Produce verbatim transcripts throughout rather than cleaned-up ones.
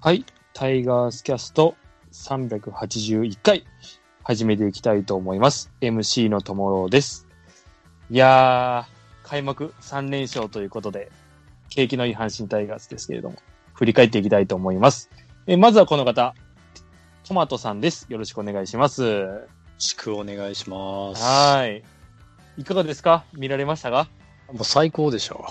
はい、タイガースキャストさんびゃくはちじゅういっかい始めていきたいと思います。エムシー のともろうです。いやー、開幕さんれんしょうということで、景気のいい阪神タイガースですけれども、振り返っていきたいと思います。えまずはこの方、トマトさんです。よろしくお願いします。よろしくお願いします。 はい。いかがですか？見られましたか？ もう最高でしょ。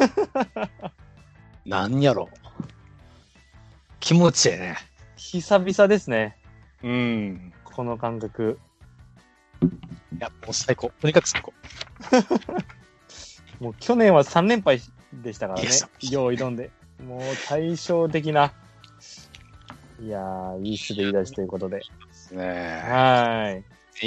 なんやろ。気持ちいいね。 久々ですね。 うん。 この感覚。 いや、もう最高。とにかく最高。 もう去年はさんれんぱいでしたからね。よう挑んで。もう対照的な。いやー、いい滑り出しということで。 ですね。 はい。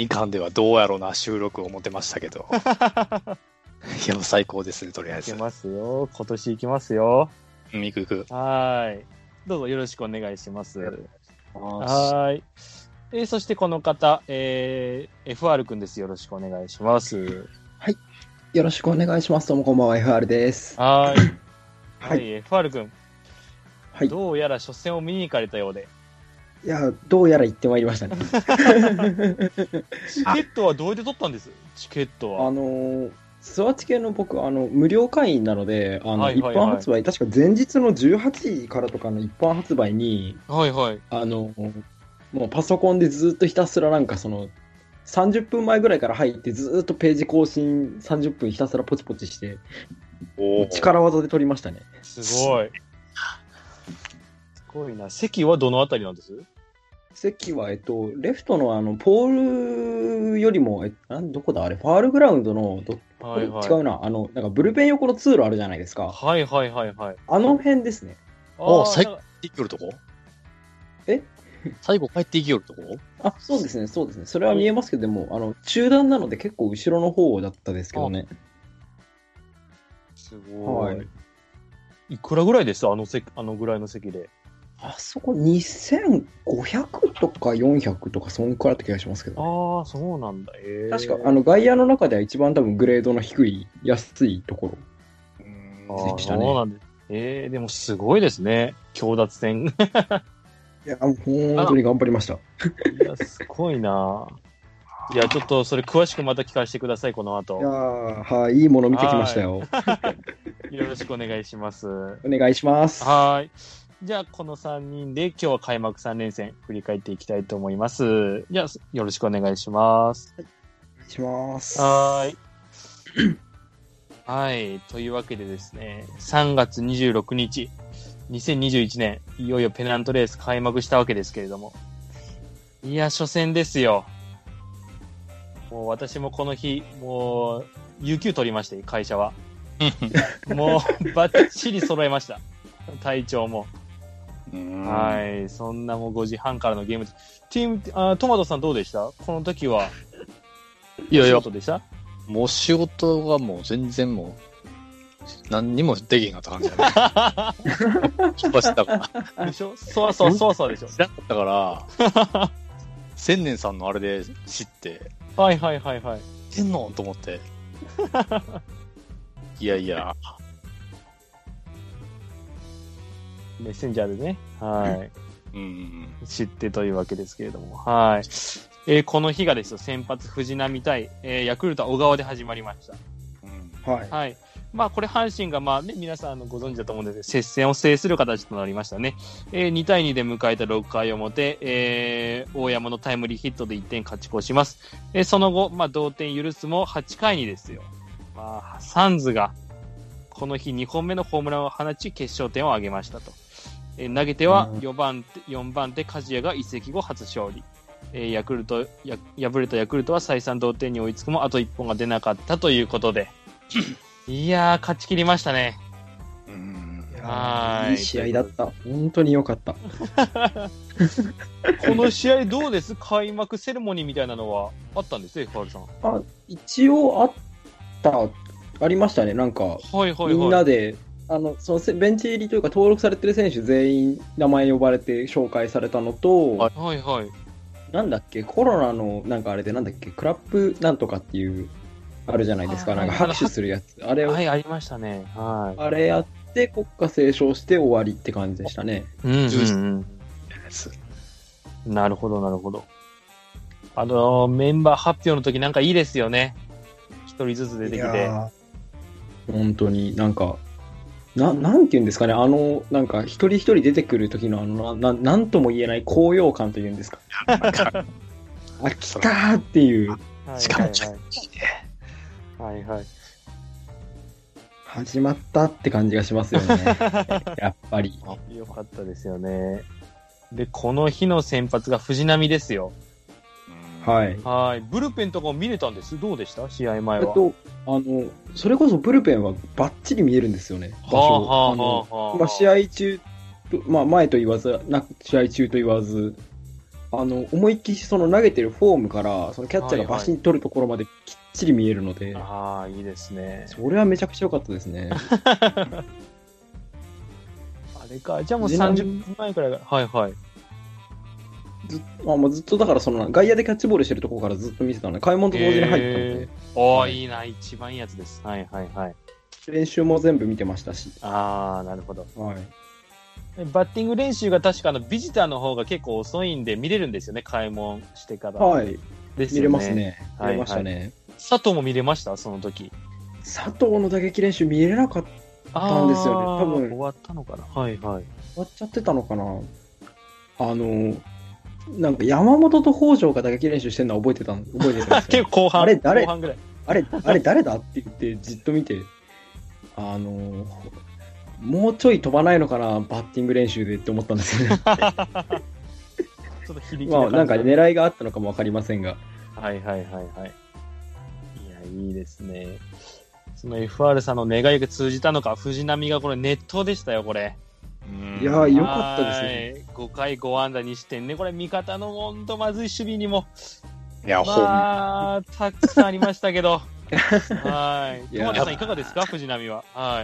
いかんではどうやろうな収録を思ってましたけど。いや、もう最高ですね、とりあえず。 行きますよ。今年行きますよ。 うん、行く行く。 はい。どうぞよろしくお願いします。はい。えー、そしてこの方、えー、エフアール くんです。よろしくお願いします。 はい。よろしくお願いします。どうもこんばんは、エフアール です。 はい。 ははい、エフアール くん。 はい。 どうやら初戦を見に行かれたようで。 いや、どうやら行ってまいりましたね。 チケットはどうやって取ったんです？チケットは。 あのー、スワチ系の僕、あの、無料会員なので、あの、 はいはいはい、 一般発売、確か前日のじゅうはちじからとかの一般発売に、 はいはい。 あの、もうパソコンでずっとひたすらなんかその、さんじゅっぷんまえぐらいから入ってずっとページ更新さんじゅっぷんひたすらポチポチして、力技で取りましたね。 すごい。すごいな。席はどのあたりなんです？ 席は、えっと、レフトのあの、ポールよりも、え、なんどこだあれ、ファールグラウンドの、ど、はいはい、違うな、あの、なんかブルペン横の通路あるじゃないですか。 はいはいはいはい。 あの辺ですね。 ああ、最後帰っていきよるとこ？ え最後帰っていきよるとこ？ あ、そうですね、そうですね。それは見えますけど、でも、あの、中段なので結構後ろの方だったですけどね。 すごい。はい。いくらぐらいですあの席、あのぐらいの席で。 あそこにせんごひゃくとかよんひゃくとかそんくらいだった気がしますけど、 ね。ああ、そうなんだ。えー、確か、あの、外野の中では一番多分グレードの低い、安いところでしたね。 そうなんです。えー、でもすごいですね。強奪戦。 いや、もう本当に頑張りました。 いや、すごいな。いや、ちょっとそれ詳しくまた聞かせてください、この後。 いやはい、いいもの見てきましたよ。 よろしくお願いします。 お願いします。 はい。じゃあ、このさんにんで今日は開幕さんれんせん振り返っていきたいと思います。じゃあ、よろしくお願いします。 はい、お願いします。 はい。はい。というわけでですね、さんがつにじゅうろくにち、にせんにじゅういちねん、いよいよペナントレース開幕したわけですけれども。いや、初戦ですよ。もう私もこの日、もう、有給取りまして、会社は。もう、バッチリ揃えました。体調も。はい。そんなもうごじはんからのゲーム。ティーム、あ、トマトさんどうでした？この時は。 いやいや。 仕事でした？ もう仕事がもう全然もう、何にもできんかった感じだね。気はしたから。 でしょ？そわそわそわそわでしょ？ 知らなかったから、千年さんのあれで知って。 はいはいはいはい。 てんのと思って。いやいや。 メッセンジャーでね。はい。 うん、 知ってというわけですけれども。はい。えー、この日がですよ、先発藤浪対、えー、ヤクルト小川で始まりました。 うん、はい。 はい。まあ、これ阪神が、まあね、皆さんあのご存知だと思うんですけど、接戦を制する形となりましたね。えー、にたいにで迎えたろっかい表、えー、大山のタイムリーヒットでいってん勝ち越します。えー、その後、まあ、同点許すもはちかいにですよ。まあ、サンズが、この日にほんめのホームランを放ち、決勝点を挙げましたと。えー、投げてはよんばん手、よんばん手、梶谷が移籍後初勝利。えー、ヤクルト、や、敗れたヤクルトは再三同点に追いつくも、あといっぽんが出なかったということで。いやー、勝ち切りましたね。 うん。はい。いい試合だった。本当に良かった。この試合どうです？開幕セレモニーみたいなのはあったんですよ、エフアール さん。 あ、一応あった、ありましたね。なんか、はいはいはい、みんなで、あの、そのベンチ入りというか登録されてる選手全員名前呼ばれて紹介されたのと、 はいはい。 なんだっけ、コロナの、なんかあれでなんだっけ、クラップなんとかっていう、あるじゃないですか。なんか拍手するやつ。あれを。 はい、ありましたね。はい。 あれやって、国歌斉唱して終わりって感じでしたね。 うんうんうん。なるほど、なるほど。あのー、メンバー発表の時なんかいいですよね。一人ずつ出てきて。 本当になんか、な、なんて言うんですかね、あの、なんか一人一人出てくる時のあの、な、なんとも言えない高揚感というんですか。あ、来たーっていう。 しかもちょっとはいはい。 始まったって感じがしますよね。やっぱり。 よかったですよね。で、この日の先発が藤波ですよ。 はい。 はい。ブルペンとかも見れたんです。どうでした試合前は。 えっと、あの、それこそブルペンはバッチリ見えるんですよね。場所。 はあはあはあはあ、 まあ、試合中と、まあ、前と言わず、な試合中と言わず、あの、思いっきりその投げてるフォームから、そのキャッチャーがバシン取るところまできっちり見えるので。はいはい、 ああ、いいですね。 それはめちゃくちゃ良かったですね。 あれか。じゃあもうさんじゅっぷんまえくらいが。はいはい。 ず, あもうずっとだからその外野でキャッチボールしてるところからずっと見てたので、開門と同時に入ったので。 おー、はい、いいな、一番いいやつです。はいはいはい。 練習も全部見てましたし。 ああ、なるほど。 はい。 バッティング練習が確かあのビジターの方が結構遅いんで見れるんですよね、開門してから。 はい。 ですよね、 見れますね。見れましたね。はいはい、 佐藤も見れましたその時。 佐藤の打撃練習見れなかったんですよね。多分。 終わったのかなはいはい。 終わっちゃってたのかなあの、なんか山本と北条が打撃練習してるのは覚えてた、覚えてたんです結構後半。 あれ誰、 後半ぐらい。 あれ、あれ誰だって言ってじっと見て、あの、もうちょい飛ばないのかな、バッティング練習でって思ったんですよね。ちょっと響きな感じ。まあ、なんか狙いがあったのかもわかりませんが。 はいはいはいはい。いや、いいですね。その エフアール さんの願いが通じたのか、藤波がこれ熱投でしたよ、これ。 いやー、よかったですね。 ごかいご安打にしてね、これ味方のほんとまずい守備にも、 いや、 まあ、たくさんありましたけど。はい。トマトさんいかがですか、藤波は。はい。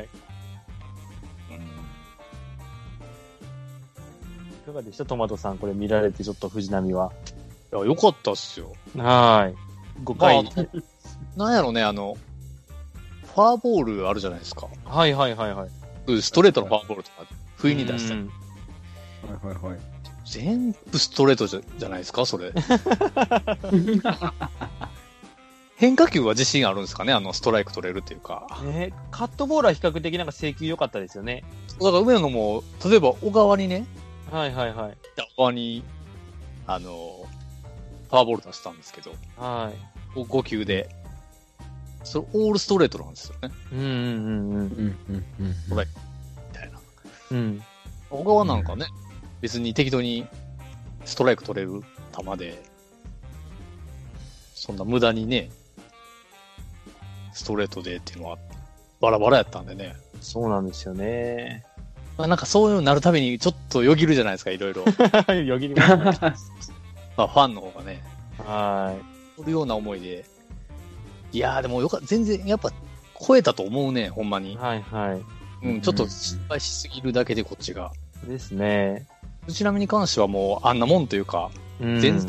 いかがでしたトマトさん、これ見られてちょっと藤波は。 いや、よかったっすよ。 はい。ごかい。 まあ、なんやろね、あの、ファーボールあるじゃないですか。 はいはいはいはい。 ストレートのファーボールとか、不意に出したり。 はいはいはい。 全部ストレートじゃじゃないですか、それ。変化球は自信あるんですかね、あの、ストライク取れるっていうか。 ね、カットボールは比較的なんか制球良かったですよね。 だから上野も、例えば小川にね、 はいはいはい。 小川に、あの、ファーボール出したんですけど、 はい。 ご球で、それオールストレートなんですよね。 うんうんうんうん。うんうんうん。ストライクみたいな。 うん。 小川なんかね、うん、別に適当にストライク取れる球で、そんな無駄にね、ストレートでっていうのはバラバラやったんでね。 そうなんですよね。 まあ、なんかそういうのなるたびにちょっとよぎるじゃないですか、いろいろ。 よぎりますね。 まあファンの方がね。 はい。 そういうような思いで。いやーでもよか全然やっぱ超えたと思うね、ほんまに。 はいはい。 うん、ちょっと失敗しすぎるだけでこっちが。 ですね。 ちなみに関してはもうあんなもんというか、うん、全然。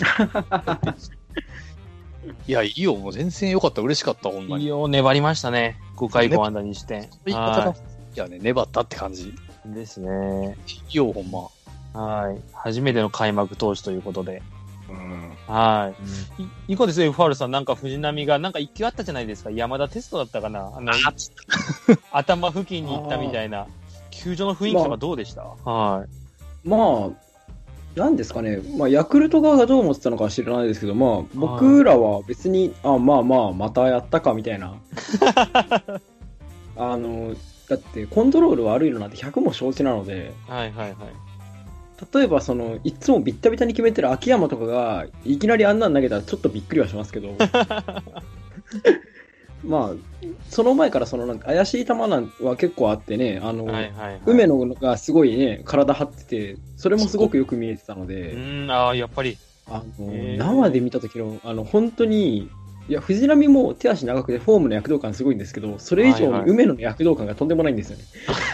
いや、いいよ、もう全然良かった、嬉しかった、ほんまに。 いいよ、粘りましたね。ごかいご安打にして。 いい方が、いやね、粘ったって感じ。 ですね。 いいよ、ほんま。 はい。初めての開幕投手ということで。 うん、 はい。うん、いいかですね、エフアール さん。なんか藤波が、なんか一球あったじゃないですか。山田テストだったかな。あの、あ頭付近に行ったみたいな。球場の雰囲気とかどうでした、まあ、はい。 まあ、なんですかね、まあ、ヤクルト側がどう思ってたのかは知らないですけど、まあ、僕らは別に、あ、まあまあ、またやったかみたいな。あの、だって、コントロール悪いのなんてひゃくも承知なので、 はいはいはい。 例えば、その、いつもビッタビタに決めてる秋山とかが、いきなりあんなん投げたらちょっとびっくりはしますけど、まあ、その前からそのなんか怪しい球なんは結構あってね、あの、はいはいはい、梅野がすごいね、体張ってて、それもすごくよく見えてたので、 うん、ああ、やっぱり。 あの、生で見た時の、あの、本当に、いや、藤波も手足長くてフォームの躍動感すごいんですけど、それ以上に梅野の躍動感がとんでもないんですよね。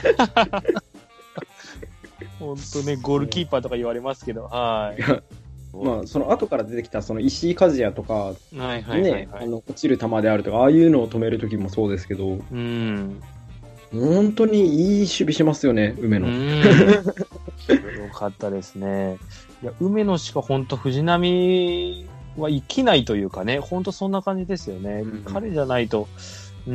本当ね、ゴールキーパーとか言われますけど、はい。 まあ、その後から出てきたその石井和也とか、 はいはいはいはい、 ね、あの落ちる球であるとか、ああいうのを止めるときもそうですけど、 うん、 本当にいい守備しますよね、梅野。 うん。よかったですね。いや、梅野しか本当藤波は生きないというかね、本当そんな感じですよね。うん、彼じゃないと、うん、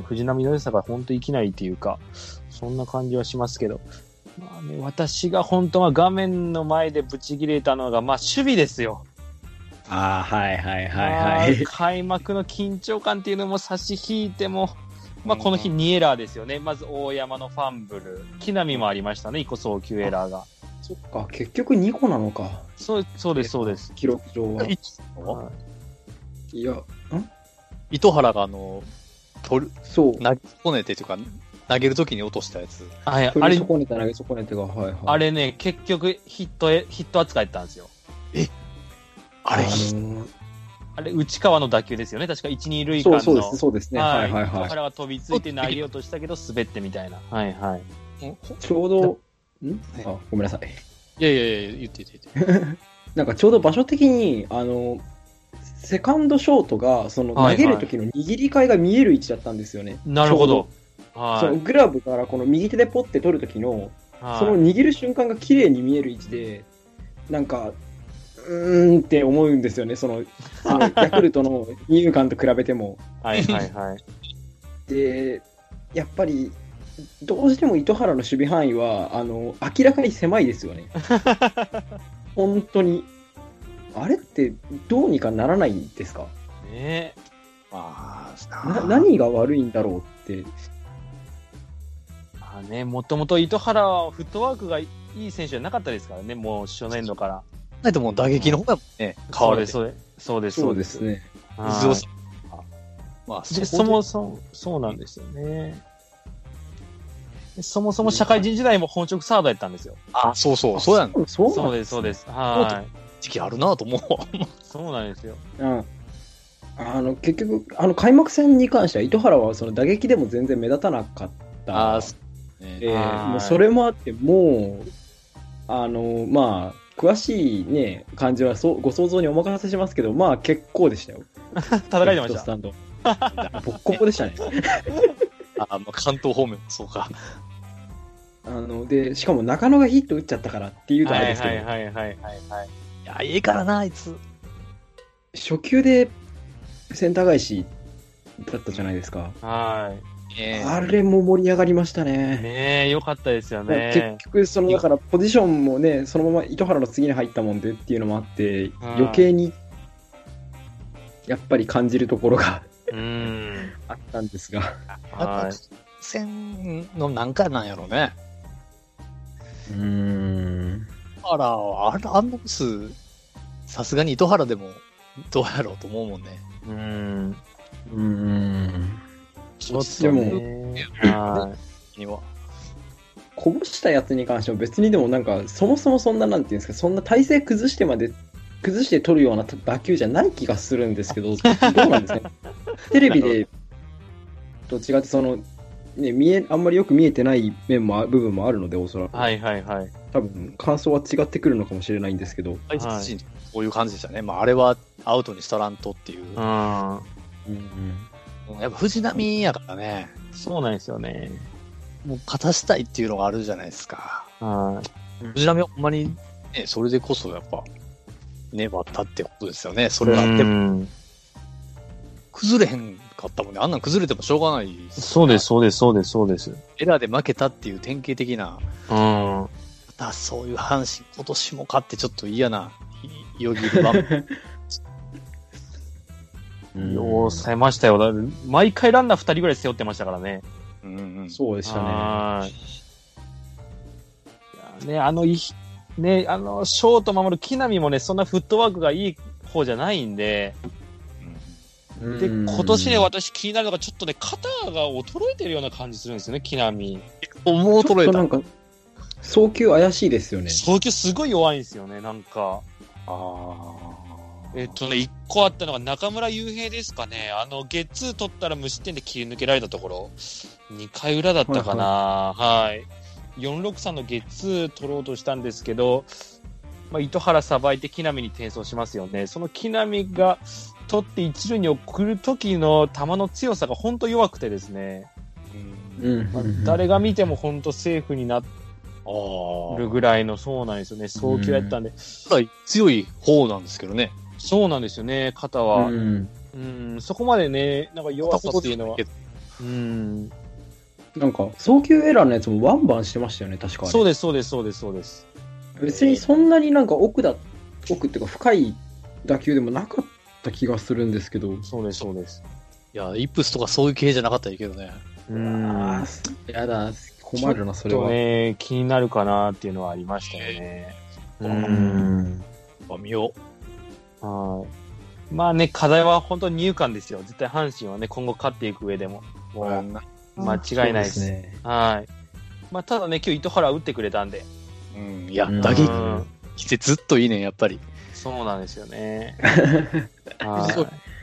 藤波の良さが本当生きないというか、そんな感じはしますけど。まあね、私が本当は画面の前でブチ切れたのが、まあ守備ですよ。 ああ、はいはいはいはい。 開幕の緊張感っていうのも差し引いても、まあこの日にエラーですよね。まず大山のファンブル。木浪もありましたね、いっこ送球エラーが。 そっか、結局にこなのか。 そう、そうです、そうです。 記録上は。 はい、 いや、ん糸原があの、取る、 そう。 投げ損ねてというか、投げるときに落としたやつ。 あ、いや、あれ、損ねた投げ損ねてが、はいはい。 あれね、結局ヒットへ、ヒット扱いやったんですよ。 えあれ、あのー、 あれ、内川の打球ですよね。確かいち、に塁間の。 そうそうです、そうですね。はいはいはい。 糸原が飛びついて投げようとしたけど、滑ってみたいな。はいはい。 ちょうど、んあ、ごめんなさい。 いやいやいや、言って言って言って。 なんかちょうど場所的に、あの、セカンドショートが、その投げる時の握り替えが見える位置だったんですよね。はいはい、 なるほど。 はい、そのグラブからこの右手でポッて取る時の、はい、その握る瞬間が綺麗に見える位置で、なんか、うーんって思うんですよね。その、そのヤクルトの二遊間と比べても。 はいはいはい。 で、やっぱり、どうしても糸原の守備範囲は、あの、明らかに狭いですよね。本当に。あれってどうにかならないんですかねえ。 まあ、な何が悪いんだろうって。 まあね、もともと糸原はフットワークがいい選手じゃなかったですからね、もう初年度から。 ないともう打撃の方がね、 変わる。そうです、そうです。 そうですね。 まあ、そそもそも、そうなんですよね。そもそも社会人時代も本職サードやったんですよ。 あ、そうそう、そうやん。 そうそうです、そうです。はい。 時期あるなと思う。 そうなんですよ。 うん。あの、結局、あの、開幕戦に関しては、糸原はその打撃でも全然目立たなかった。 あね、えー、もうそれもあって、もう、あの、まあ、詳しいね、感じはそうご想像にお任せしますけど、まあ結構でしたよ。 戦いでました。 スタンド。ボッコボコでしたね。 あ、まあ、関東方面もそうか。 あの、で、しかも中野がヒット打っちゃったからっていうとあれですけど。 はいはいはいはいはい、はい。 いや、いいからな、あいつ。 初球でセンター返しだったじゃないですか。 はい。 えー、あれも盛り上がりましたね。 ねえ、よかったですよね。 結局、その、だから、ポジションもね、そのまま糸原の次に入ったもんでっていうのもあって、余計に、やっぱり感じるところがうんあったんですが。 はい。戦のなんかなんやろうね。 うーん。 あら、あら、あんなミス、さすがに糸原でもどうやろうと思うもんね。 うーん。 うーん。 ちょっとね。はい。 には。 こぼしたやつに関しても別にでもなんか、そもそもそんななんていうんですか、そんな体勢崩してまで、崩して取るような打球じゃない気がするんですけど、どうなんですかね。テレビで、どっちかってその、ね、見え、あんまりよく見えてない面も、部分もあるので、おそらく。 はいはいはい。 多分、感想は違ってくるのかもしれないんですけど。 はい、こういう感じでしたね。まあ、あれはアウトにしたらんとっていう。 うん。うんやっぱ藤波やからね。 そうなんですよね。 もう勝たしたいっていうのがあるじゃないですか。 はい。 藤波はほんまに、ね、それでこそやっぱ、粘ったってことですよね。それはあっても。崩れへんかったもんね。あんなん崩れてもしょうがない、ね。 そうです、そうです、そうです、そうです。 エラーで負けたっていう典型的な。 うん。またそういう阪神、今年も勝ってちょっと嫌な、よぎる場面。 よう抑えましたよ。毎回ランナーふたりぐらい背負ってましたからね。 うんうん、そうでしたね。 はい。ね、あの、ね、あの、ショート守る木浪もね、そんなフットワークがいい方じゃないんで、うん、で、今年ね、私気になるのがちょっとね、肩が衰えてるような感じするんですよね、木浪。もう衰えた。なんか、送球怪しいですよね。 送球すごい弱いんですよね、なんか。 ああ。 えっとね、一個あったのが中村悠平ですかね。あの、ゲッツー取ったら無失点で切り抜けられたところ、にかい裏だったかな。はい、はい。よんろくさんのゲッツー取ろうとしたんですけど、まあ、糸原さばいて木浪に転送しますよね。その木浪が取って一塁に送る時の球の強さが本当弱くてですね。 うんまあ、誰が見ても本当セーフになるぐらいの、そうなんですよね、送球やったんで。 強い方なんですけどね。 そうなんですよね、肩は。 うん。 うん、そこまでね、なんか弱さっていうのは。うん。 なんか、送球エラーのやつもワンバンしてましたよね、確かに。 そうです、そうです、そうです、そうです。 別にそんなになんか奥だ、奥っていうか深い打球でもなかった気がするんですけど。 そうです、そうです。 いや、イップスとかそういう系じゃなかったらいいけどね。 うん。 やだ、困るな、それは。 ちょっとね、気になるかなっていうのはありましたよね。うん。 まあ、見よう。はい。まあね、課題は本当に二遊間ですよ。絶対阪神はね、今後勝っていく上でも。もう、間違いないです。ですね、はい。まあ、ただね、今日糸原打ってくれたんで。 うん、いや、打撃来てずっといいね、やっぱり。 そうなんですよね。はい。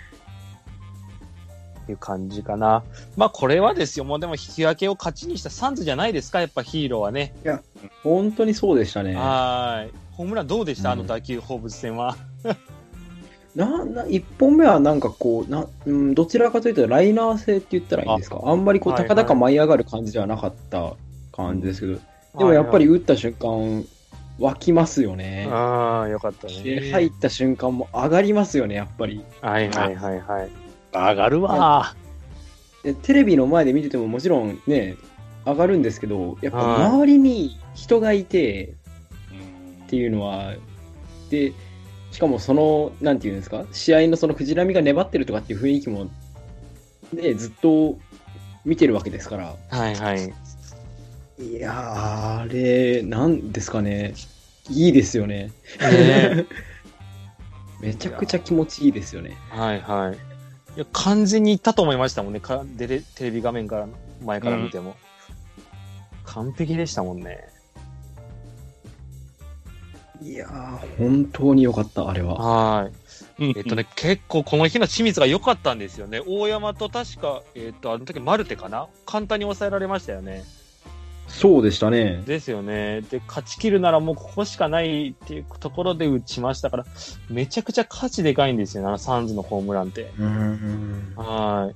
っていう感じかな。まあ、これはですよ。もうでも引き分けを勝ちにしたサンズじゃないですか、やっぱヒーローはね。 いや、本当にそうでしたね。 はい。ホームランどうでした、うん、あの打球、放物線は。 な、な、一本目はなんかこう、な、うん、どちらかというとライナー性って言ったらいいんですか。あんまりこう、高々舞い上がる感じではなかった感じですけど、はいはい、でもやっぱり打った瞬間、湧きますよね。 ああ、よかったね。 で、入った瞬間も上がりますよね、やっぱり。 はいはいはいはい。 上がるわー。テレビの前で見ててももちろんね、上がるんですけど、やっぱ周りに人がいて、っていうのは、で、しかもその、なんていうんですか、試合のその藤浪が粘ってるとかっていう雰囲気も、ね、ずっと見てるわけですから。 はいはい。 いやー、あれ、なんですかね。いいですよね。 ねめちゃくちゃ気持ちいいですよね。 はいはい。いや、完全にいったと思いましたもんね。かでテレビ画面から、前から見ても。うん、完璧でしたもんね。 いやー、本当に良かった、あれは。 はい。えっとね、結構この日の清水が良かったんですよね。大山と確か、えっと、あの時マルテかな簡単に抑えられましたよね。 そうでしたね。 ですよね。で、勝ち切るならもうここしかないっていうところで打ちましたから、めちゃくちゃ価値でかいんですよね、あのサンズのホームランって。 うん。 はい。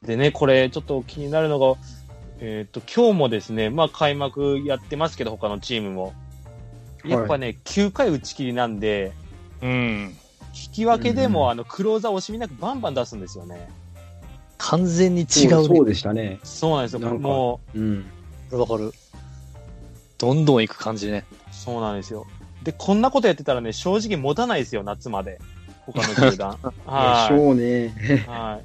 でね、これちょっと気になるのが、えっと、今日もですね、まあ開幕やってますけど、他のチームも。やっぱね、はい、きゅうかい打ち切りなんで、 うん。 引き分けでも、あの、クローザー惜しみなくバンバン出すんですよね。 完全に違う、ね。 そうでしたね。 そうなんですよ。もう、うん。 わかる。どんどん行く感じね。 そうなんですよ。で、こんなことやってたらね、正直持たないですよ、夏まで。他の球団。 はい。でしょうね。 はい。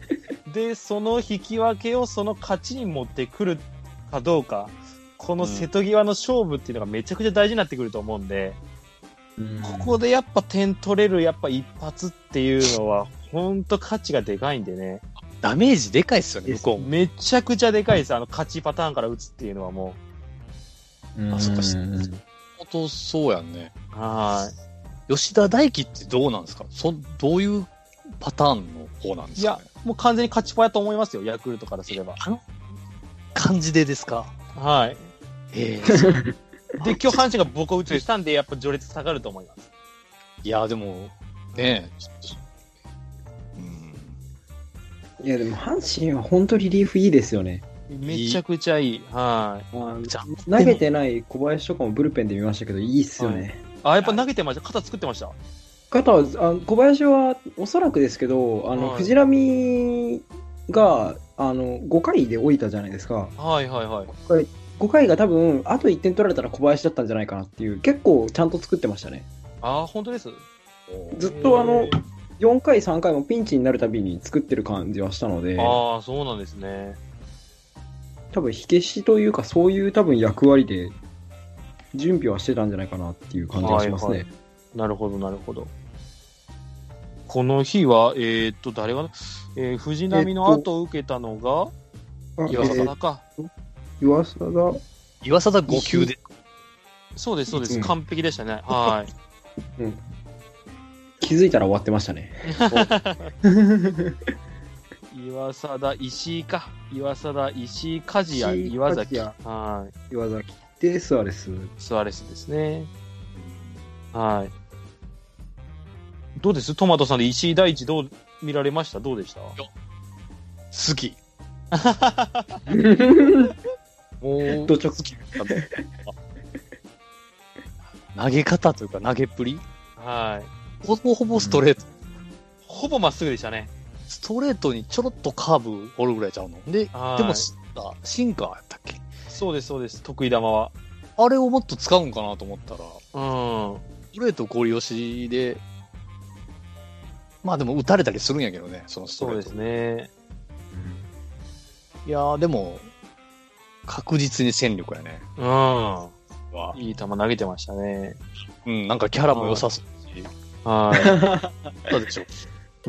で、その引き分けをその勝ちに持ってくるかどうか。この瀬戸際の勝負っていうのがめちゃくちゃ大事になってくると思うんで、うん、ここでやっぱ点取れるやっぱ一発っていうのはほんと価値がでかいんでね。 ダメージでかいっすよね、向こう。 めちゃくちゃでかいです。あの勝ちパターンから打つっていうのはもう。うん、あ、そっか、本当そうやんね。 はい。 吉田大輝ってどうなんですか？そ、どういうパターンの方なんですかね？ いや、もう完全に勝ちパやと思いますよ、ヤクルトからすれば。 あの感じでですか？ はい。 えー、 で、今日阪神がボコ打ちしたんで、やっぱ序列下がると思います。 いや、でも、ねえ、ちょっと、 うん。いや、でも阪神は本当にリリーフいいですよね。 めちゃくちゃいい。はい。 まあ、投げてない小林とかもブルペンで見ましたけど、いいっすよね。 はい、あ、やっぱ投げてました。肩作ってました。 肩は、あ小林はおそらくですけど、あの、はい、藤浪が、あの、ごかいで置いたじゃないですか。 はいはいはい。 これごかいが多分、あといってん取られたら小林だったんじゃないかなっていう、結構ちゃんと作ってましたね。 ああ、本当です。 ずっとあの、よんかい、さんかいもピンチになるたびに作ってる感じはしたので。 ああ、そうなんですね。 多分、火消しというか、そういう多分役割で、準備はしてたんじゃないかなっていう感じがしますね。はいはい、 なるほど、なるほど。この日は、えー、っと、誰が、えー、藤浪の後を受けたのが、岩貞か。 えー岩貞岩貞ご球で。 そうです、そうです。うん、完璧でしたね。はい、 うん。気づいたら終わってましたね。 岩貞、石井か。岩貞、石井、梶谷、岩崎。はい。 岩崎。で、スアレス。 スアレスですね。はい。どうですトマトさんで石井大地どう見られましたどうでした？ 好き。 もう、 ど直球。 投げ方というか投げっぷりはい。 ほぼほぼストレート。うん、 ほぼまっすぐでしたね。 ストレートにちょろっとカーブおるぐらいちゃうの。で、でもシンカー、シンカーやったっけ？ そうです、そうです。得意球は。 あれをもっと使うんかなと思ったら、 うん。 ストレートゴリ押しで、まあでも打たれたりするんやけどね、そのストレート。 そうですね。 いやーでも、確実に戦力やね。 うん。いい球投げてましたね。 うん、なんかキャラも良さそうし。 はい。 そうでしょ。 うん。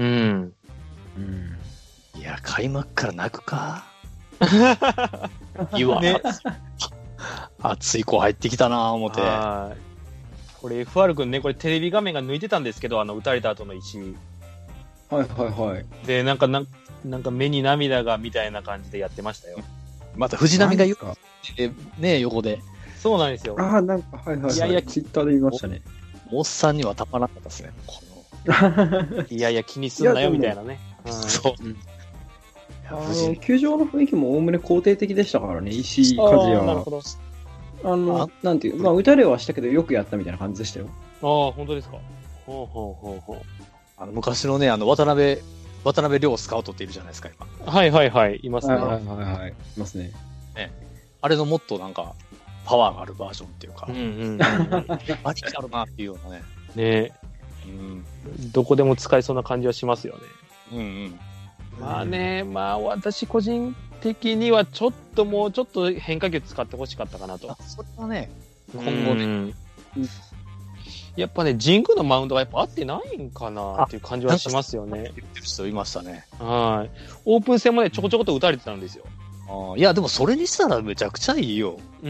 うん。 いや、開幕から泣くか。いわ、ね、熱い子入ってきたなぁ思って。 はい。これ エフアール 君ね、これテレビ画面が抜いてたんですけど、あの、打たれた後の石。 はいはいはい。 で、なんか、なんなんか目に涙がみたいな感じでやってましたよ。 また藤波が言うか。ね、横で。 そうなんですよ。 ああ、なんか、はいはいはい。いやいや、ツイッターで見ましたね。 おっさんにはたまらなかったですね。このいやいや、気にすんなよ、みたいなね。 うん、そう。うんあの球場の雰囲気もおおむね肯定的でしたからね、石井和也は。 なるほど。 あの、なんていう、まあ、打たれはしたけど、よくやったみたいな感じでしたよ。 ああ、本当ですか。ほうほうほうほう。 あの昔のね、あの、渡辺、渡辺亮スカウトっているじゃないですか、今。 はいはいはい、いますね。 はいはいはい、いますね。 ね。あれのもっとなんか、パワーがあるバージョンっていうか、 うんうんうんうん、ありきあるなっていうようなね。 ね、うん。どこでも使えそうな感じはしますよね。 うんうん。 まあね、まあ私個人的にはちょっともうちょっと変化球使ってほしかったかなと。 それはね、 今後ね。うん、やっぱね、神宮のマウンドがやっぱ合ってないんかなっていう感じはしますよね。 言ってる人いましたね。 はい。オープン戦もね、ちょこちょこと打たれてたんですよ。 あいや、でもそれにしたらめちゃくちゃいいよ。 うん。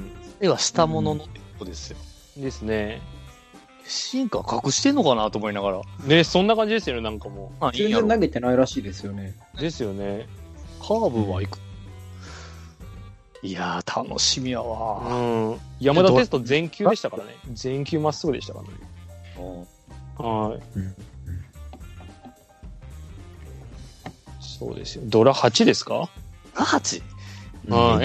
絵はしたもののってことですよ。 ですね。 進化隠してんのかなと思いながら。 ね、そんな感じですよね、なんかもう。全然投げてないらしいですよね。 ですよね。 カーブはいく。いやー、楽しみやわ。 うん。山田テスト全球でしたからね。全球まっすぐでしたからね。はい、うん。そうですよ。ドラはちですか？ ドラはち？ はい。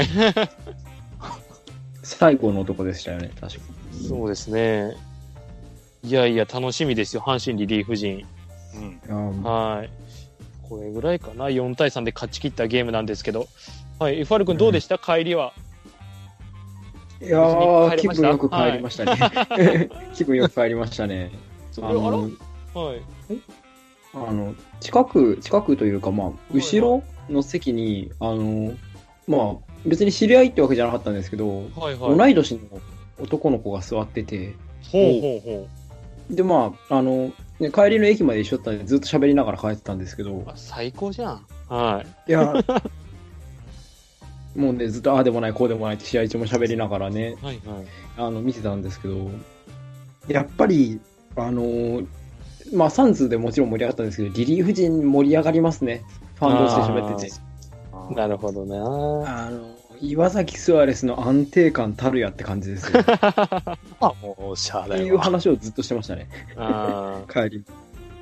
最後の男でしたよね、確かに。そうですね。いやいや、楽しみですよ、阪神リリーフ陣。うん、はい。これぐらいかな、よんたいさんで勝ち切ったゲームなんですけど、はい、エフアール 君どうでした、うん、帰りは。 いやー、気分よく帰りましたね。はい、気分よく帰りましたね。 あのはい。 あの、近く、近くというか、まあ、後ろの席に、あの、まあ、別に知り合いってわけじゃなかったんですけど、はいはい、同い年の男の子が座ってて、 ほうほうほう。で、まあ、あの、ね、帰りの駅まで一緒だったんで、ずっと喋りながら帰ってたんですけど。 あ、最高じゃん。はい。 いや、もうね、ずっとああでもない、こうでもないって試合中も喋りながらね、 はいはい、 あの、見てたんですけど、やっぱり、あの、まあ、サンズでもちろん盛り上がったんですけど、リリーフ陣盛り上がりますね。ファン同士で喋ってて。 なるほどな。 あの、岩崎スアレスの安定感たるやって感じですよ。 あ、もう、しゃあないわ。 っていう話をずっとしてましたね。 あ帰り。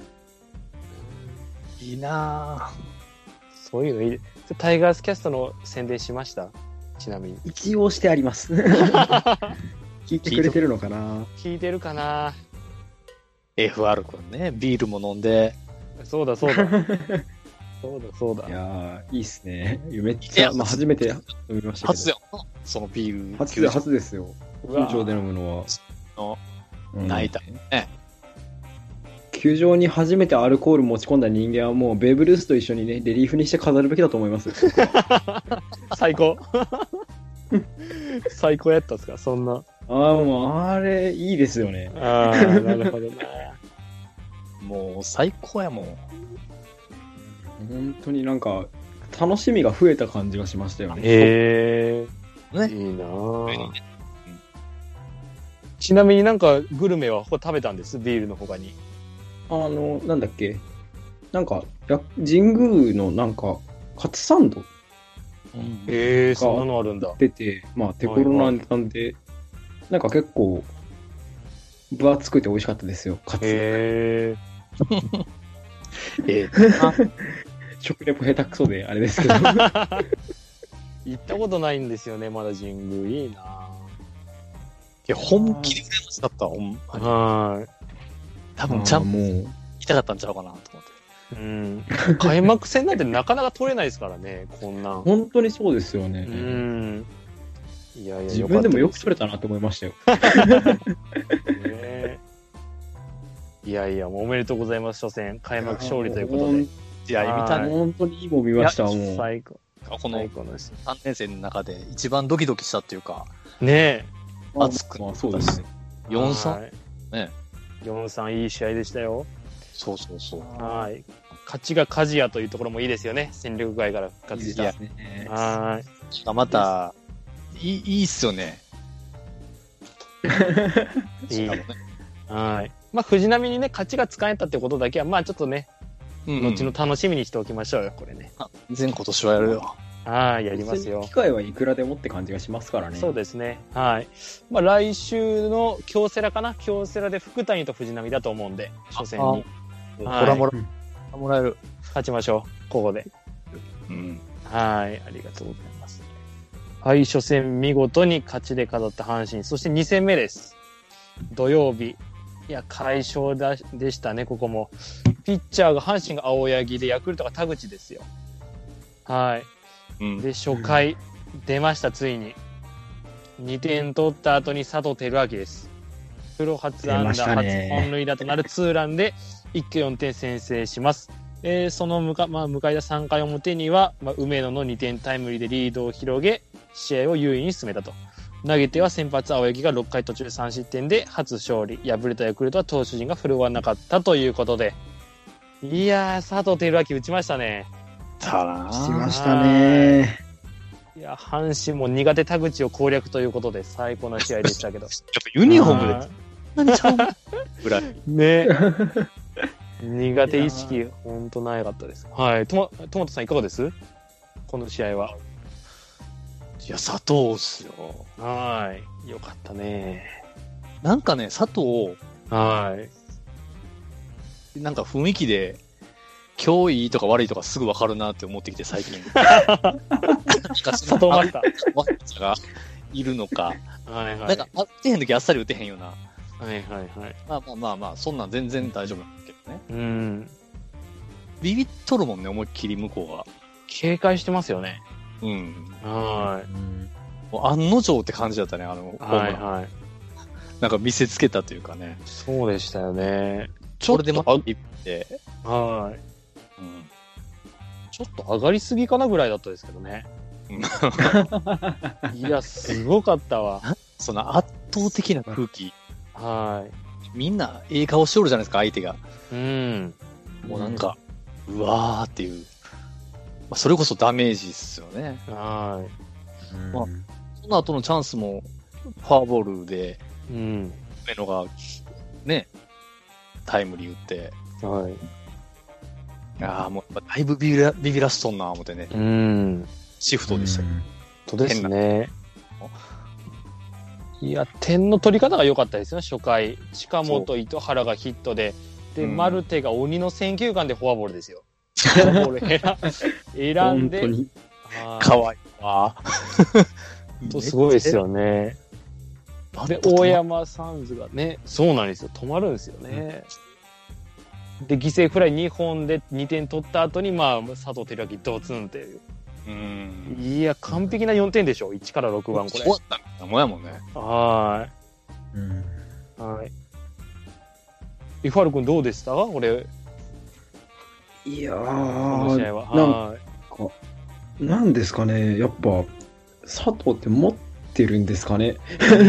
いいなぁ。そういうのいい。タイガースキャストの宣伝しました？ちなみに。 一応してあります。聞いてくれてるのかな？ 聞いてるかな？ エフアール 君ね、ビールも飲んで。 そうだそうだ。そうだそうだ。 いやー、いいっすね。めっちゃ、まあ初めて飲みましたけど。 初よ。そのビール。 初で、初ですよ。球場で飲むのは。 の、泣いたね。 球場に初めてアルコール持ち込んだ人間はもうベーブ・ルースと一緒にね、レリーフにして飾るべきだと思います。 最高。最高やったっすか、そんな。 ああ、もう、あれ、いいですよね。 ああ、なるほどね。 もう、最高やもん。 本当になんか、楽しみが増えた感じがしましたよね。 へえー。ね、いいなぁ。ちなみになんか、グルメは食べたんです、ビールの他に。 あの、なんだっけ。なんか、神宮のなんか、カツサンド。 へえー、そんなのあるんだ。 出て、まあ、手頃な値段で、はいはい、なんか結構、分厚くて美味しかったですよ、カツ。 へー。えー、食レポ下手くそであれですけど。い行ったことないんですよね、まだ神宮。いいな。 いや、本気で羨ましかった、ほんまに。 はい。 多分、ちゃんともう行きたかったんちゃうかなと思って。 うん。開幕戦なんてなかなか取れないですからね、こんなん。 本当にそうですよね。 うん。いやいや、 自分でもよく取れたなと思いましたよ。 ね、いやいや、もうおめでとうございます、初戦。開幕勝利ということで。 いや、見たね。 本当にいいもん見ました、もう。 最高。 このさんねん生の中で一番ドキドキしたっていうか。 ねえ。 熱く。 まあ、そうですね。 よんさん。ね。 よんさんいい試合でしたよ。 そうそうそう。 はい。勝ちが鍛冶屋というところもいいですよね。戦力外から復活した。いいですね。はい。 また、いい、いいっすよね。 いい。はい。まあ、藤波にね、勝ちが使えたってことだけは、まあ、ちょっとね、うんうん、後の楽しみにしておきましょうよ、これね。 全今年はやるよ。 はい、やりますよ。 機会はいくらでもって感じがしますからね。 そうですね。はい。まあ、来週の京セラかな、京セラで福谷と藤波だと思うんで、初戦に。 はい、もらもら、もらえる。 勝ちましょう、ここで。うん。はい、ありがとうございます。はい、初戦見事に勝ちで飾った阪神。そしてに戦目です。土曜日。いや、快勝だでしたね、ここも。ピッチャーが、阪神が青柳で、ヤクルトが田口ですよ。はい。うん、で、初回、出ました、ついに。にてん取った後に佐藤輝明です。プロ初安打、初本塁打となるツーランで、一挙よんてん先制します。えー、その向か、まあ、迎えたさんかい表には、まあ、梅野のにてんタイムリーでリードを広げ、試合を優位に進めたと。投げては先発青柳がろっかい途中さん失点で初勝利。敗れたヤクルトは投手陣が振るわなかったということで。いやー、佐藤輝明打ちましたね。 たらしましたね。 いや、阪神も苦手田口を攻略ということで最高な試合でしたけど。 やっぱユニフォームで何ちゃうぐらい。 ね。苦手意識、ほんとなかったです。はい。とも、トマトさんいかがですこの試合は。 いや、佐藤っすよ。 はい。よかったね。 なんかね、佐藤。 はい。 なんか雰囲気で、今日いいとか悪いとかすぐ分かるなって思ってきて、最近。 佐藤マスター。 マスターがいるのか。 はいはい。 なんか、打ってへんときあっさり打てへんような。 はいはいはい。 まあまあまあまあ、そんなん全然大丈夫なんだけどね。 うん。 ビビっとるもんね、思いっきり向こうが。 警戒してますよね。 うん。 はい。 もう案の定って感じだったね、あの、 はいはい。 なんか見せつけたというかね。 そうでしたよね。 ちょっと待って、 はい。うん。ちょっと上がりすぎかなぐらいだったですけどね。いや、すごかったわ。 その圧倒的な空気。 はい。 みんな、ええ顔しておるじゃないですか、相手が。 うん。 もうなんか、うわーっていう。まあ、それこそダメージっすよね。 はい。 まあ、その後のチャンスも、フォアボールで、 うん。 上野が、ね、タイムリー打って。 はい。 ああ、もう、だいぶビビら、ビビらしとんな、思ってね。 うん。 シフトでしたよ。 そうですね。いや、点の取り方が良かったですよ、初回。近本、糸原がヒットで、で、うん、マルテが鬼の選球眼でフォアボールですよ。フォアボール選んで。 かわいいわ。 とすごいですよね。で、大山サンズがね、そうなんですよ。止まるんですよね。うん、で、犠牲フライにほんでにてん取った後に、まあ、佐藤輝明ドツンっていう。うん、いや、完璧なよんてんでしょ。いちからろくばん、これ。 終わったみたいなもんやもんね。 はーい。うん、はい。イファル君どうでしたこれ。 いやー、 この試合は。はい。なんですかね。やっぱ、佐藤って持ってるんですかね。 うん。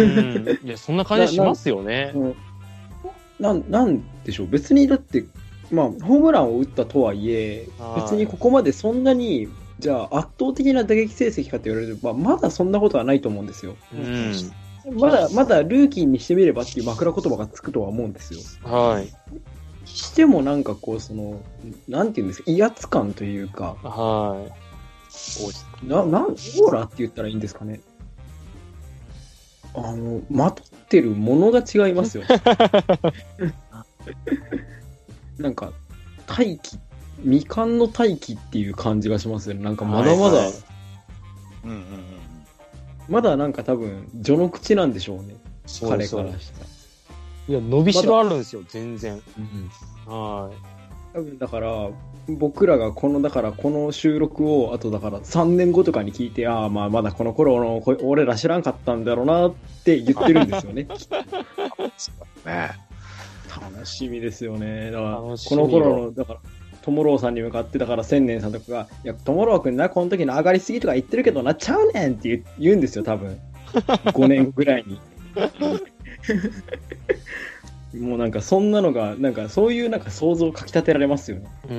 いや、そんな感じしますよね。 な, な, なんでしょう。別にだって、まあ、ホームランを打ったとはいえ、別にここまでそんなに、じゃあ圧倒的な打撃成績かって言われれば、まだそんなことはないと思うんですよ。 うん、 まだ、まだルーキーにしてみればっていう枕言葉がつくとは思うんですよ。 はい。 してもなんかこう、その、なんていうんですか、威圧感というか、 はい。 な、な、オーラって言ったらいいんですかね。あの、まとってるものが違いますよ。なんか、大気未完の大気っていう感じがしますよね。なんかまだまだ、はいはい、 まだなんか多分、序の口なんでしょうね。 そう彼そうからしたら。 いや、伸びしろあるんですよ、全然。 うん、 は多分だから、僕らがこの、だからこの収録を、あとだからさんねんごとかに聞いて、ああ、まあまだこの頃のこ俺ら知らんかったんだろうなって言ってるんですよね。 ね。 楽しみですよね。だから、こ楽しみよの頃の、だから、トモローさんに向かって、だから千年さんとかが、いや、トモロー君な、この時の上がりすぎとか言ってるけどなっちゃうねんって言う言うんですよ、多分。ごねんごぐらいに。もうなんかそんなのが、なんかそういうなんか想像をかき立てられますよね。 い。うん。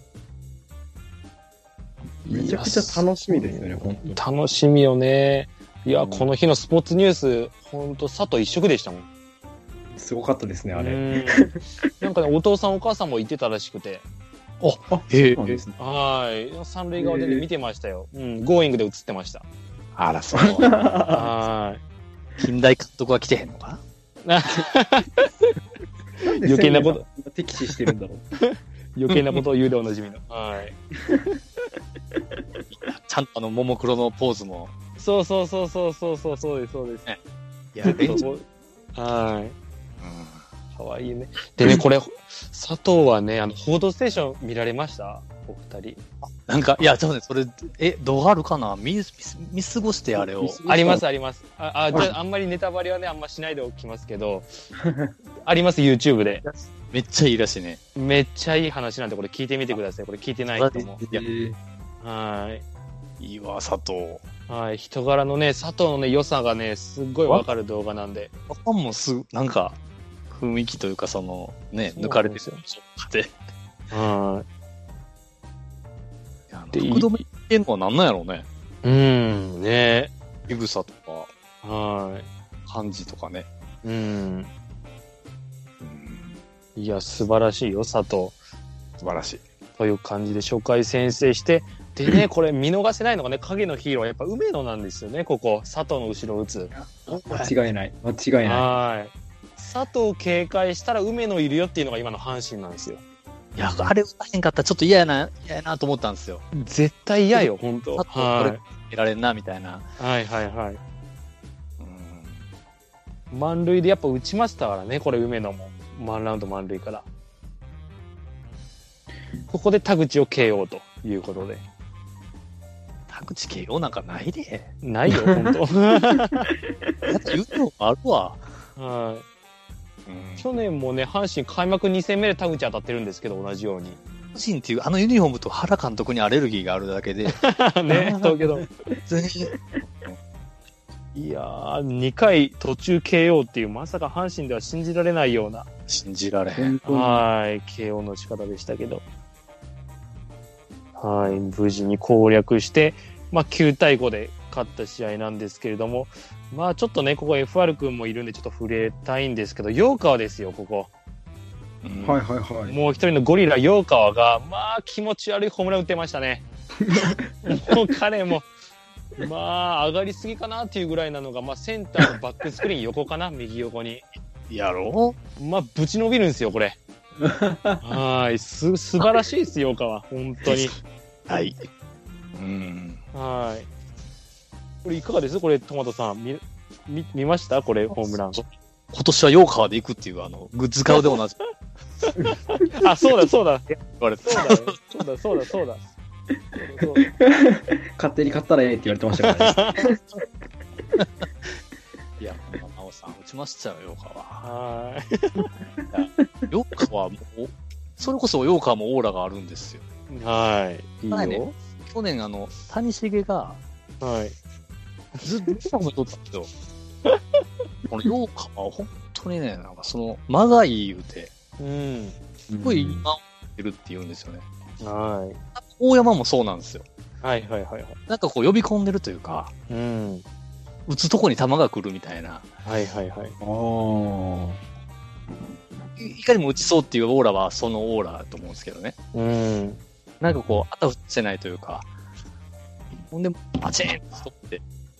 めちゃくちゃ楽しみですよね、本当に。 楽しみよね。いや、 うんこの日のスポーツニュース、ほんと、佐藤一色でしたもん。 すごかったですね、あれ。 うんなんかね、お父さんお母さんも言ってたらしくて。 あ、 へえそうなんですね。 はい。三塁側でね、見てましたよ。うん。ゴーイングで映ってました。 あら、そう。 は近代監督は来てへんのかい。余計なこと。 敵視してるんだろう。 余計なことを言うでおなじみの。はい。 ちゃんとあの、ももクロのポーズも。 そうそうそうそうそうそう、そうです、そうです。 いや、レンジ。 はい。かわいいね。でね、これ、佐藤はね、あの、報道ステーション見られましたお二人。 なんか、いや、ちょっとね、それ、え、動画あるかな見、見、見過ごしてあれを。 あります、あります。あ、あ、じゃあ、あんまりネタバレはね、あんましないでおきますけど、あります、YouTube で。 めっちゃいいらしいね。 めっちゃいい話なんで、これ聞いてみてください。これ聞いてない人も。 いや、 はいいわ、佐藤。 い。はい。人柄のね、佐藤のね、良さがね、すっごいわかる動画なんで。 ファンもす、なんか、雰囲気というか、その、ね、抜かれてるよ。で。 はいで、福留っていうのは何なんやろうね。 い。うん、ね。 仕草とか、 は感じとかね。 い。うん。いや、素晴らしいよ、佐藤。 素晴らしい。 という感じで初回先制して、でね、これ見逃せないのがね、影のヒーローはやっぱ梅野なんですよね、ここ。佐藤の後ろを打つ。 間違いない。間違いない。 はい。佐藤警戒したら梅野いるよっていうのが今の阪神なんですよ。 いや、あれ打たへんかったらちょっと嫌やな、嫌やなと思ったんですよ。 絶対嫌よ、本当。 佐藤こはれ、いられんな、みたいな。 はいはいはい。 うん。 満塁でやっぱ打ちましたからね、これ梅野も。ワンラウンド満塁から。ここで田口を ケーオー ということで。 田口慶応なんかないで。 ないよ、本当。 だって言うのあるわ。 はい。 うん。 去年もね、阪神開幕に戦目で田口当たってるんですけど、同じように。 巨人っていうあのユニフォームと原監督にアレルギーがあるだけで。 ね、東京ドーム。 全然。 いやー、にかい途中 ケーオー っていう、まさか阪神では信じられないような、 信じられへん。 はい、ケーオー の仕方でしたけど。はい、無事に攻略して、まあきゅうたいごで勝った試合なんですけれども、まあちょっとね、ここ エフアール 君もいるんでちょっと触れたいんですけど、陽川ですよ、ここ。 うんはいはいはい。 もう一人のゴリラ陽川が、まあ気持ち悪いホームラン打ってましたね。もう彼も、まあ上がりすぎかなっていうぐらいなのが、まあセンターのバックスクリーン横かな、右横に。 やろまあぶち伸びるんですよ、これ。はい、す、素晴らしいですよ、陽川。本当に。 はい。うん。 はい。これいかがですこれ、トマトさん。見、見、見ましたこれ、ホームラン。 今年はヨーカーで行くっていう、あの、グッズ買うで同じ。 あ、そうだ、そうだ。 言われてそうだね、そうだ、そうだ、そうだ。そうだ勝手に買ったらええって言われてましたからね。 いや、真央さん、打ちましたよ、ヨーカーは。 はい。 ヨーカーはもう、それこそヨーカーもオーラがあるんですよ。 はい。いいよ。 はいね去年、あの、谷繁が、 はい。 ずっと日本を取ったけど、このヨーカーは本当にね、なんかその、間がいい言うて、 うん。 すごい今をってるって言うんですよね。 はい。 大山もそうなんですよ。 はいはいはいはい。 なんかこう呼び込んでるというか、 うん。 打つとこに球が来るみたいな。 はいはいはい。 あいいかにも打ちそうっていうオーラはそのオーラだと思うんですけどね。 うん。 なんかこう、あたふたしてないというか、ほんで、パチンと取って、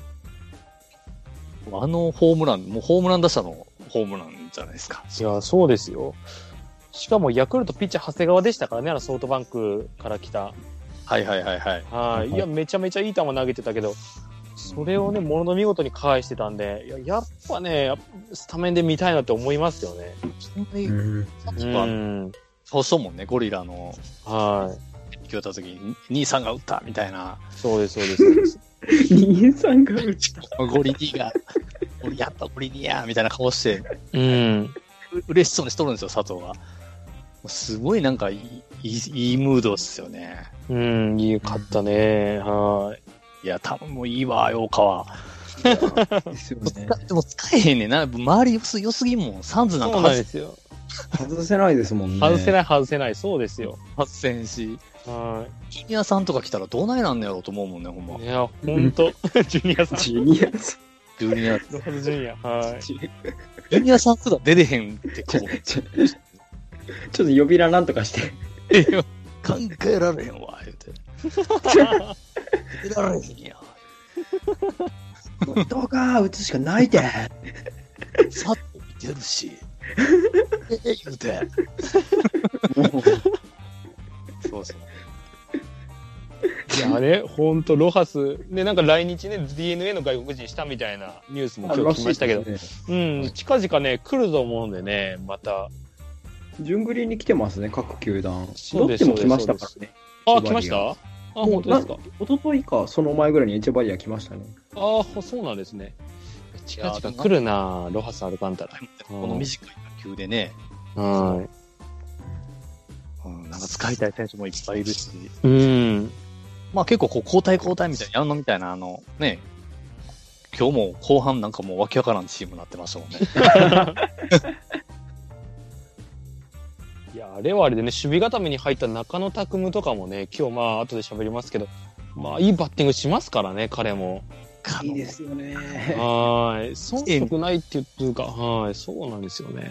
あのホームラン、もうホームラン打者のホームランじゃないですか。 いや、そうですよ。しかもヤクルトピッチャー長谷川でしたからね、あのソフトバンクから来た。 はいはいはいはい。 はい。いや、めちゃめちゃいい球投げてたけど、 それをね、ものの見事に返してたんで、いや、やっぱね、スタメンで見たいなって思いますよね。 そんなに、 うんうん、そうそうもんね、ゴリラの。 はい。 聞こえた時に、兄さんが打ったみたいな。 そうです、そうです、そうです。 兄さんが打った。 ゴリディが、やっぱゴリディやみたいな顔して、 うん。 嬉しそうにしとるんですよ、佐藤は。すごいなんかいい、いい、いいムードですよね。 うん、いいかったね。はい。 いや、多分もういいわ、洋川。 ですよね。 でも使えへんねんな。周り良す、良すぎんもん。サンズなんかそうなんですよ。 外せないですもんね。 外せない、外せない。そうですよ。 外せんし。 はい。 ジュニアさんとか来たらどうないなんねやろうと思うもんね、ほんま。 いや、ほんと。ジュニアさん。 ジュニアさん。 ジュニア。 ロハズジュニア。はい。 ジュニアさんすら出れへんってこう。 ちょちょっと呼び名なんとかして。 考えられへんわ、言うて。出られへんや。 どうか打つしかないで。 さっと見てるし。ええ、言うて。そうそう。 いやね、ほんと、ロハス、ね、なんか来日ね、ディーエヌエー の外国人したみたいなニュースも今日来ましたけど、ね、うん、近々ね、来ると思うんでね、また。 順繰りに来てますね、各球団。ロッテも来ましたからね。 あ、来ましたあ、本当ですか。 おとといか、その前ぐらいにエチェバリア来ましたね。 ああ、そうなんですね。近々来るなロハス・アルカンタラ。 この短い野球でね。 はい。 うん、なんか使いたい選手もいっぱいいるし。 うん。 まあ結構こう交代交代みたいな、やるのみたいな、あの、ね、今日も後半なんかもうわけわからんチームになってましたもんね。 いや、あれはあれでね、守備固めに入った中野拓夢とかもね、今日まあ後で喋りますけど、まあいいバッティングしますからね、彼も。 いいですよね。 はい。遜色ないっていうか、はい、そうなんですよね。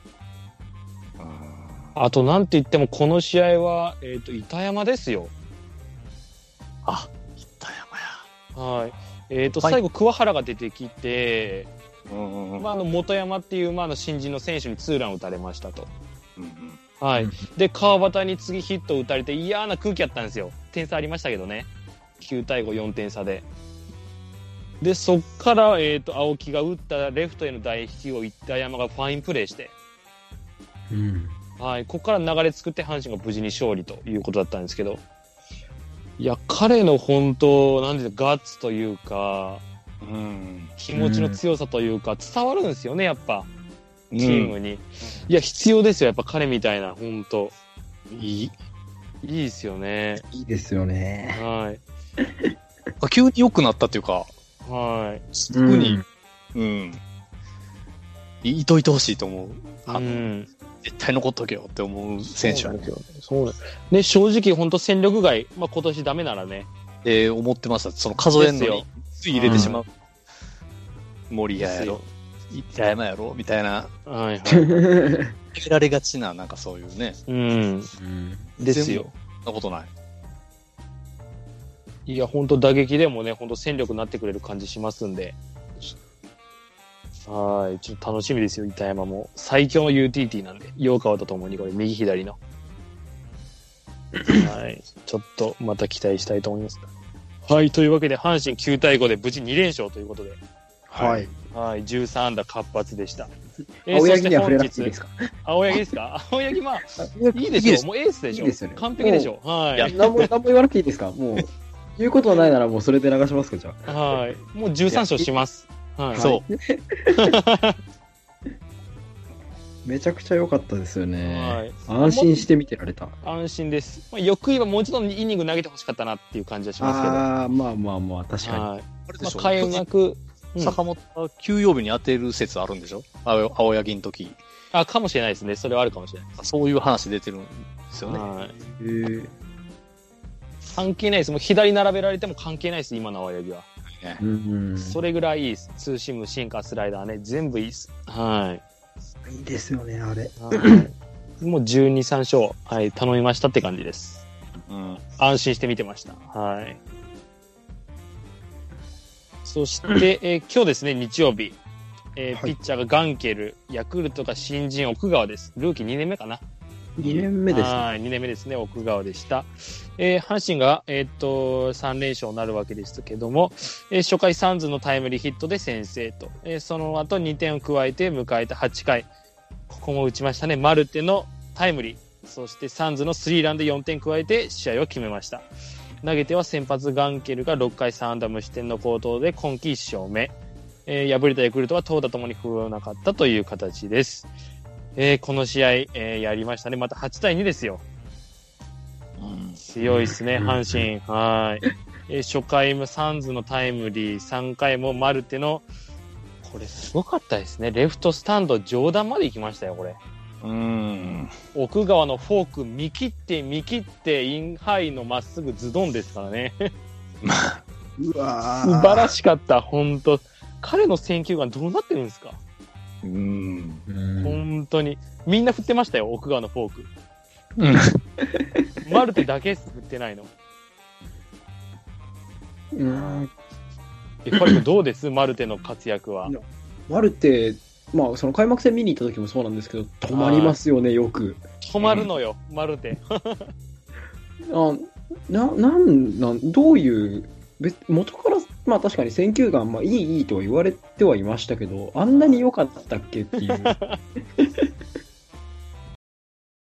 あと、なんて言っても、この試合は、えっと、板山ですよ。 あ、板山や。はい。えっと、最後、桑原が出てきて、 うんうん、 まあ、あの、元山っていう、まあ、あの、新人の選手にツーラン打たれましたと。 うんうん、 はい。で、川端に次ヒット打たれて嫌な空気やったんですよ。点差ありましたけどね。きゅうたいご、よんてん差で。で、そっから、えっと、青木が打ったレフトへの大引きを板山がファインプレーして、 うん。 はい、ここから流れ作って阪神が無事に勝利ということだったんですけど、いや、彼の本当、なんていうか、ガッツというか、 うん、 気持ちの強さというか、伝わるんですよね、やっぱ、チームに。うん、いや、必要ですよ、やっぱ彼みたいな、本当。いい。いいですよね。 いいですよね。 はい。 急に良くなったっていうか、 はい。 すぐに、うん、うん。いといてほしいと思う。あの、うん、絶対残っとけよって思う選手なんですよ。 そうなんですよ。ね、正直本当戦力外、まあ今年ダメならね。 えー、思ってました。その数えんのに、つい入れてしまう。うん、森谷やろ、板山やろみたいな。 はいはい。 決められがちな、なんかそういうね。 うん。うん、ですよ。 そんなことない。 いや、本当打撃でもね、本当戦力になってくれる感じしますんで。はい。ちょっと楽しみですよ、板山も。最強の ユーティーティー なんで、陽川とともにこれ、右左の。はい。ちょっと、また期待したいと思います。はい。というわけで、阪神きゅうたいごで無事に連勝ということで。 はい。 はい。じゅうさん安打活発でした。 えー、青柳には触れなくていいですか？ 青柳ですか？青柳、まあ、いいでしょう。もうエースでしょ。いいですよね。完璧でしょ。はい。いや、 何も、何も言わなくていいですか？もう、言うことはないならもうそれで流しますか、じゃあ。 はい。もうじゅうさん勝します。はい。 そう。 めちゃくちゃ良かったですよね。はい。安心して見てられた。 安心です。まあ、欲言えばもうちょっとイニング投げてほしかったなっていう感じはしますけど。 ああ、まあまあまあ、確かに。 はい。あれでしょ。まあ、開幕、 坂本は休養日に当てる説あるんでしょ？青青柳の時。 あ、かもしれないですね。それはあるかもしれない。 そういう話出てるんですよね。はい。へー関係ないです。もう左並べられても関係ないです、今の青柳は。 ね、うんうん、 それぐらいいいです。ツーシーム、シンカー、スライダーね。全部いいです。はい。 いいですよね、あれ。 はい、もうじゅうに、さん勝、はい、頼みましたって感じです。 うん、 安心して見てました。はい。そして、えー、今日ですね、日曜日。えーはい、ピッチャーがガンケル、ヤクルトが新人奥川です。ルーキーにねんめかな。 にねんめですね。 はい、にねんめですね、奥川でした。えー、阪神が、えー、っと、さん連勝になるわけでしたけども、えー、初回サンズのタイムリーヒットで先制と、えー、その後にてんを加えて迎えたはちかい、ここも打ちましたね、マルテのタイムリー、そしてサンズのスリーランでよんてん加えて試合を決めました。投げては先発ガンケルがろっかいさん安打無失点の好投で今季いっ勝目、えー、敗れたヤクルトは投打ともに振るわなかったという形です。えー、この試合、えー、やりましたね。またはちたいにですよ。うん、強いですね、阪神。はい。えー、初回もサンズのタイムリー、さんかいもマルテの、これすごかったですね。レフトスタンド上段まで行きましたよ、これ。 うーん。 奥川のフォーク見切って見切ってインハイのまっすぐズドンですからね。 うわ素晴らしかった、本当。彼の選球眼どうなってるんですか。 うーん。 本当にみんな振ってましたよ、奥川のフォーク。 うん。 マルテだけ振ってないの。 うん。 やっぱりどうですマルテの活躍は。 マルテ、まあその開幕戦見に行った時もそうなんですけど、止まりますよね、よく。 止まるのよ、うん、マルテ。 あ、な、なんなん、どういう、別元から、まあ確かに選球眼、まあいいいいとは言われてはいましたけど、あんなに良かったっけっていう。